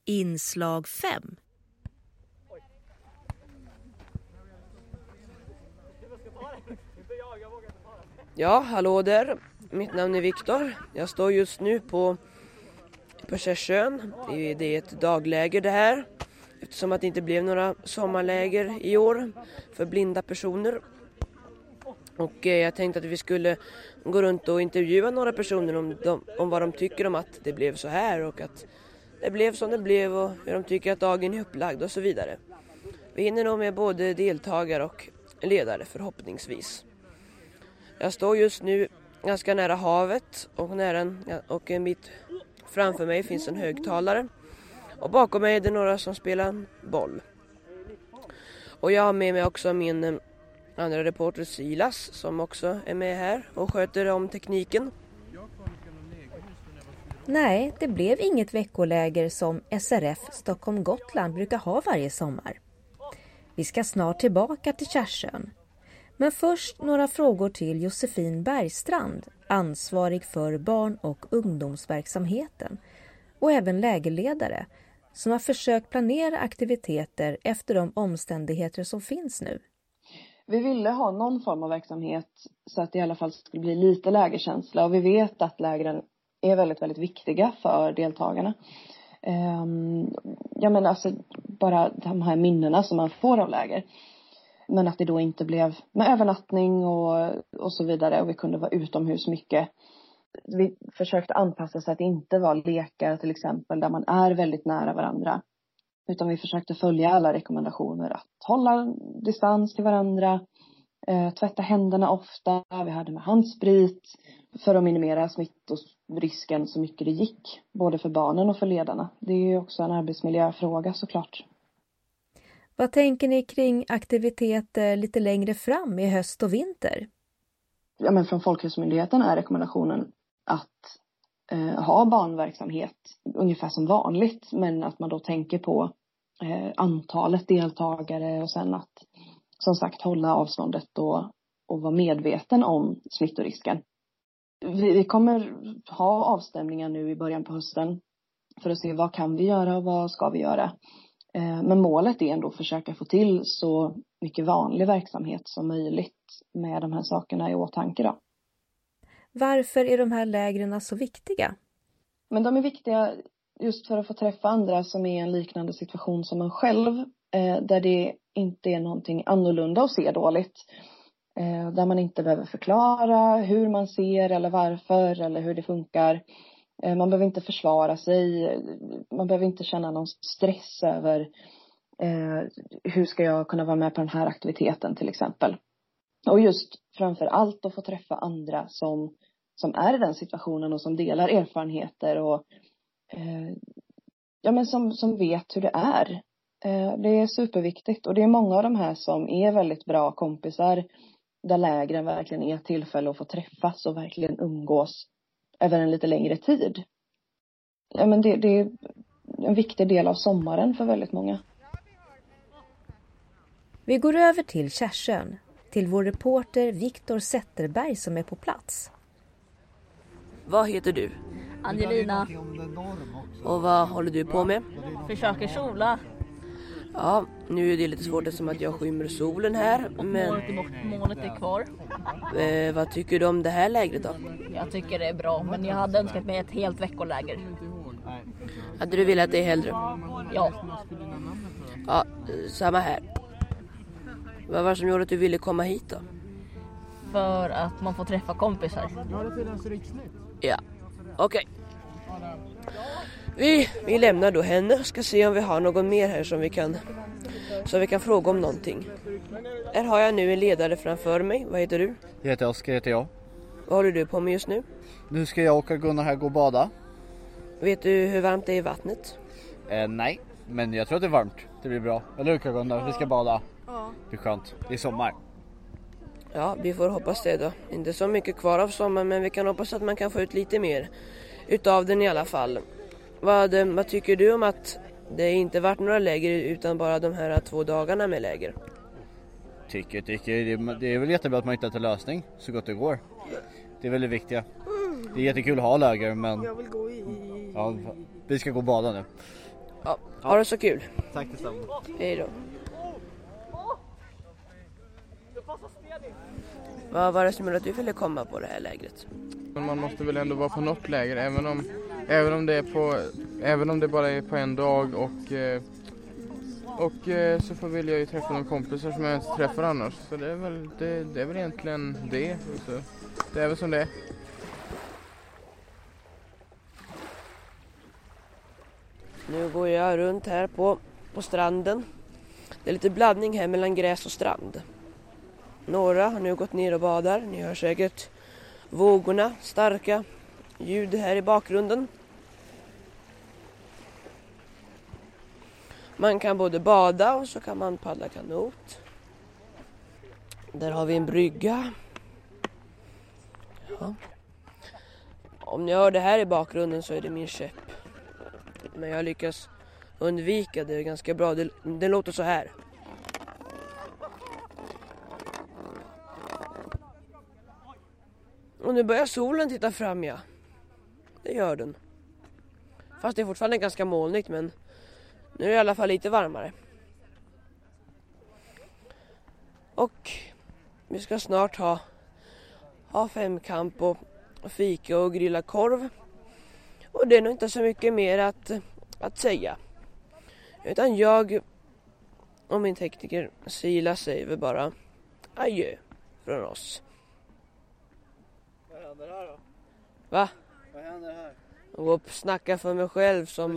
Inslag 5. Ja, hallå där. Mitt namn är Viktor. Jag står just nu på Kärsön. Det är ett dagläger det här. Eftersom att det inte blev några sommarläger i år för blinda personer. Och jag tänkte att vi skulle gå runt och intervjua några personer om vad de tycker om att det blev så här. Och att det blev som det blev och hur de tycker att dagen är upplagd och så vidare. Vi hinner nog med både deltagare och ledare förhoppningsvis. Jag står just nu ganska nära havet och mitt framför mig finns en högtalare. Och bakom mig är det några som spelar boll. Och jag har med mig också min andra reporter Silas som också är med här och sköter om tekniken. Nej, det blev inget veckoläger som SRF Stockholm-Gotland brukar ha varje sommar. Vi ska snart tillbaka till Kärsön. Men först några frågor till Josefin Bergstrand, ansvarig för barn- och ungdomsverksamheten och även lägerledare som har försökt planera aktiviteter efter de omständigheter som finns nu. Vi ville ha någon form av verksamhet så att det i alla fall skulle bli lite lägerkänsla, och vi vet att lägren är väldigt, väldigt viktiga för deltagarna. Jag menar alltså bara de här minnena som man får av läger. Men att det då inte blev med övernattning och så vidare. Och vi kunde vara utomhus mycket. Vi försökte anpassa så att det inte var lekar till exempel där man är väldigt nära varandra. Utan vi försökte följa alla rekommendationer att hålla distans till varandra. Tvätta händerna ofta. Vi hade med handsprit för att minimera smittorisken så mycket det gick. Både för barnen och för ledarna. Det är ju också en arbetsmiljöfråga såklart. Vad tänker ni kring aktiviteter lite längre fram i höst och vinter? Ja, men från Folkhälsomyndigheten är rekommendationen att ha barnverksamhet ungefär som vanligt. Men att man då tänker på antalet deltagare och sen att som sagt hålla avståndet och vara medveten om smittorisken. Vi kommer ha avstämningar nu i början på hösten för att se vad kan vi göra och vad ska vi göra. Men målet är ändå att försöka få till så mycket vanlig verksamhet som möjligt med de här sakerna i åtanke då. Varför är de här lägren så viktiga? Men de är viktiga just för att få träffa andra som är i en liknande situation som en själv. Där det inte är någonting annorlunda att se dåligt. Där man inte behöver förklara hur man ser eller varför eller hur det funkar. Man behöver inte försvara sig. Man behöver inte känna någon stress över hur ska jag kunna vara med på den här aktiviteten till exempel. Och just framför allt att få träffa andra som är i den situationen och som delar erfarenheter och som vet hur det är. Det är superviktigt och det är många av de här som är väldigt bra kompisar där lägren verkligen är tillfälle att få träffas och verkligen umgås över en lite längre tid. Ja, men det är en viktig del av sommaren för väldigt många. Vi går över till Kärsön, till vår reporter Viktor Zetterberg som är på plats. Vad heter du? Angelina. Och vad håller du på med? Försöker sola. Ja, nu är det lite svårt eftersom att jag skymmer solen här. Och Men målet är kvar. Vad tycker du om det här lägret då? Jag tycker det är bra, men jag hade önskat mig ett helt veckoläger. Hade du velat det hellre? Ja. Ja, samma här. Vad var det som gjorde att du ville komma hit då? För att man får träffa kompisar. Ja, okej. Vi lämnar då henne och ska se om vi har någon mer här som vi kan fråga om någonting. Här har jag nu en ledare framför mig. Vad heter du? Jag heter Oskar, heter jag. Vad håller du på med just nu? Nu ska jag och Gunnar här gå och bada. Vet du hur varmt det är i vattnet? Nej, men jag tror att det är varmt. Det blir bra. Eller hur Gunnar? Vi ska bada. Ja. Det är skönt. Det är sommar. Ja, vi får hoppas det då. Inte så mycket kvar av sommaren, men vi kan hoppas att man kan få ut lite mer utav den i alla fall. Vad tycker du om att det inte varit några läger utan bara de här 2 dagarna med läger? Tycker. Det är väl jättebra att man hittar en lösning så gott det går. Det är väl det viktiga. Det är jättekul att ha läger, men jag vill gå i... Ja, vi ska gå och bada nu. Ja, ha det så kul. Tack detsamma. Hej då. Vad var det som gjorde att du ville komma på det här lägret? Men man måste väl ändå vara på något läger även om det bara är på en dag och så får väl jag ju träffa några kompisar som jag inte träffar annars. Så det är väl egentligen det. Så det är väl som det är. Nu går jag runt här på stranden. Det är lite blandning här mellan gräs och strand. Några har nu gått ner och badar. Ni hör säkert vågorna, starka ljud här i bakgrunden. Man kan både bada och så kan man paddla kanot. Där har vi en brygga. Ja. Om ni hör det här i bakgrunden så är det min käpp. Men jag lyckas undvika det ganska bra. Det låter så här. Och nu börjar solen titta fram, ja. Det gör den. Fast det är fortfarande ganska molnigt, men nu är det i alla fall lite varmare. Och vi ska snart ha femkamp och fika och grilla korv. Och det är nog inte så mycket mer att säga. Utan jag och min tekniker Sila säger vi bara adjö från oss. Vad händer här då? Va? Vad händer här? Och gå upp och snacka för mig själv som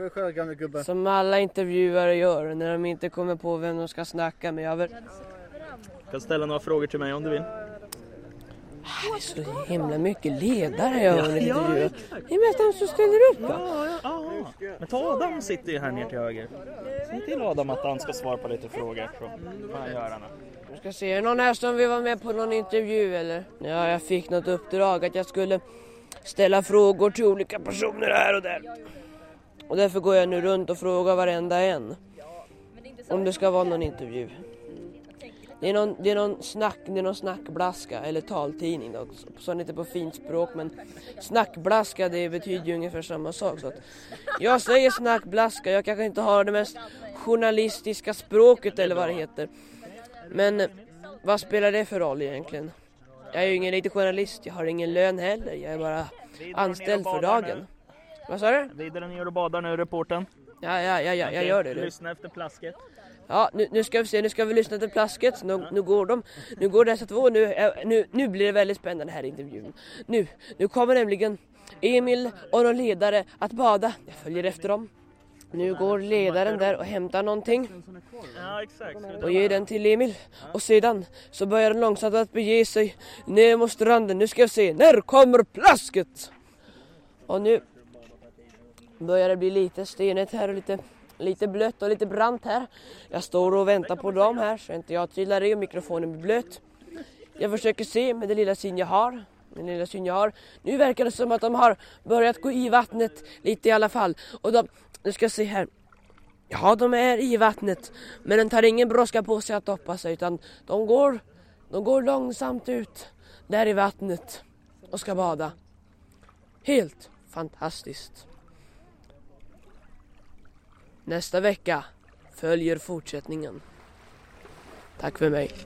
alla intervjuare gör när de inte kommer på vem de ska snacka med. Du kan ställa några frågor till mig om du vill. Det är så himla mycket ledare jag har intervjuat. Det är mest de som ställer upp, va? Ja. Men ta Adam sitter ju här ner till höger. Säg till Adam att han ska svara på lite frågor. Så får han göra det. Jag ska se, är någon här som vill vara med på någon intervju eller? Ja, jag fick något uppdrag att jag skulle ställa frågor till olika personer här och där. Och därför går jag nu runt och frågar varenda en. Om det ska vara någon intervju. Det är någon snackblaska eller taltidning då. Så inte på fint språk, men snackblaska det betyder ju ungefär samma sak. Så att jag säger snackblaska, jag kanske inte har det mest journalistiska språket eller vad det heter. Men vad spelar det för roll egentligen? Jag är ju ingen riktig journalist, jag har ingen lön heller. Jag är bara anställd för dagen. Nu. Vad sa du? Vidare ner och badar nu, reporten. Ja, jag gör det. Lyssna efter plasket. Ja, nu ska vi se, nu ska vi lyssna till plasket. Nu går dessa två, nu blir det väldigt spännande här i intervjun. Nu kommer nämligen Emil och någon ledare att bada. Jag följer efter dem. Nu går ledaren där och hämtar någonting. Ja, exakt. Och ger den till Emil. Och sedan så börjar den långsamt att bege sig ner mot stranden. Nu ska vi se, när kommer plasket? Och nu börjar det bli lite stenigt här och lite blött och lite brant här. Jag står och väntar på dem här så inte jag trillar i och mikrofonen blir blöt. Jag försöker se med det lilla syn jag har. Nu verkar det som att de har börjat gå i vattnet lite i alla fall. Och nu ska jag se här. Ja, de är i vattnet. Men den tar ingen brådska på sig att doppa sig. Utan de går långsamt ut där i vattnet och ska bada. Helt fantastiskt. Nästa vecka följer fortsättningen. Tack för mig.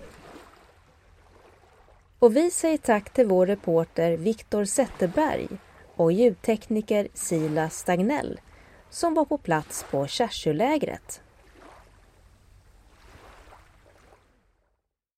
Och vi säger tack till vår reporter Viktor Zetterberg och ljudtekniker Sila Stagnell som var på plats på Kärsjölägret.